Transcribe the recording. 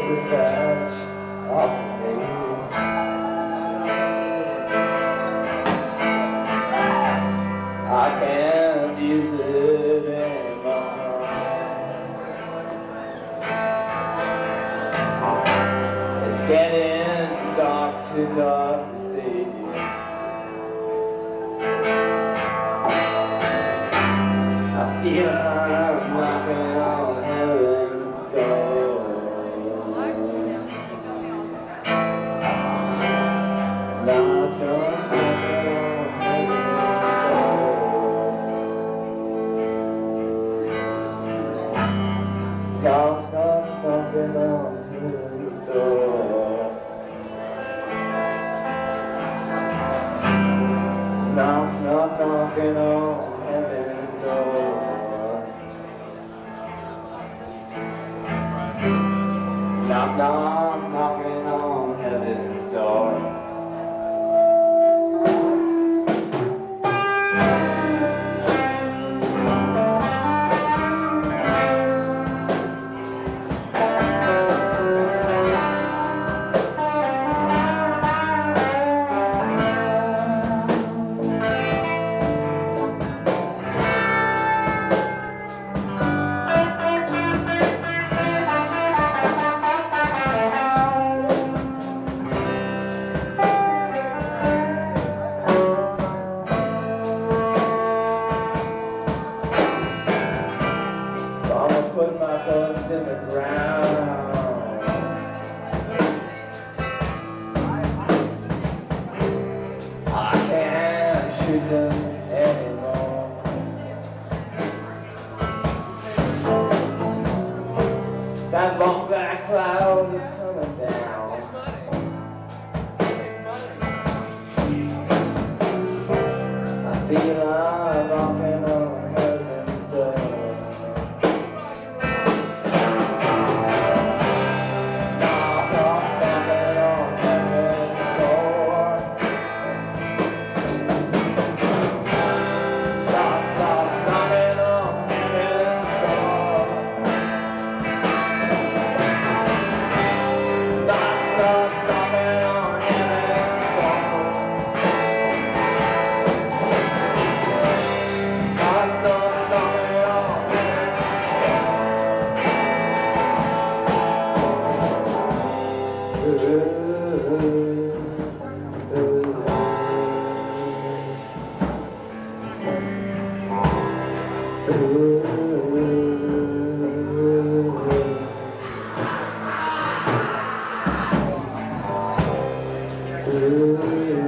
dispatch off of me. I can't use it anymore. It's getting dark, too dark to see. I feel I'm knocking on heaven's door. Knock on knock, knock, knocking on heaven's door. Knock, knock, knocking on heaven's door. Knock, knock, knocking on heaven's door. Put my bugs in the ground. I can't shoot them anymore. That long black cloud is coming down. I feel I'm knocking on heaven's door. Ooh.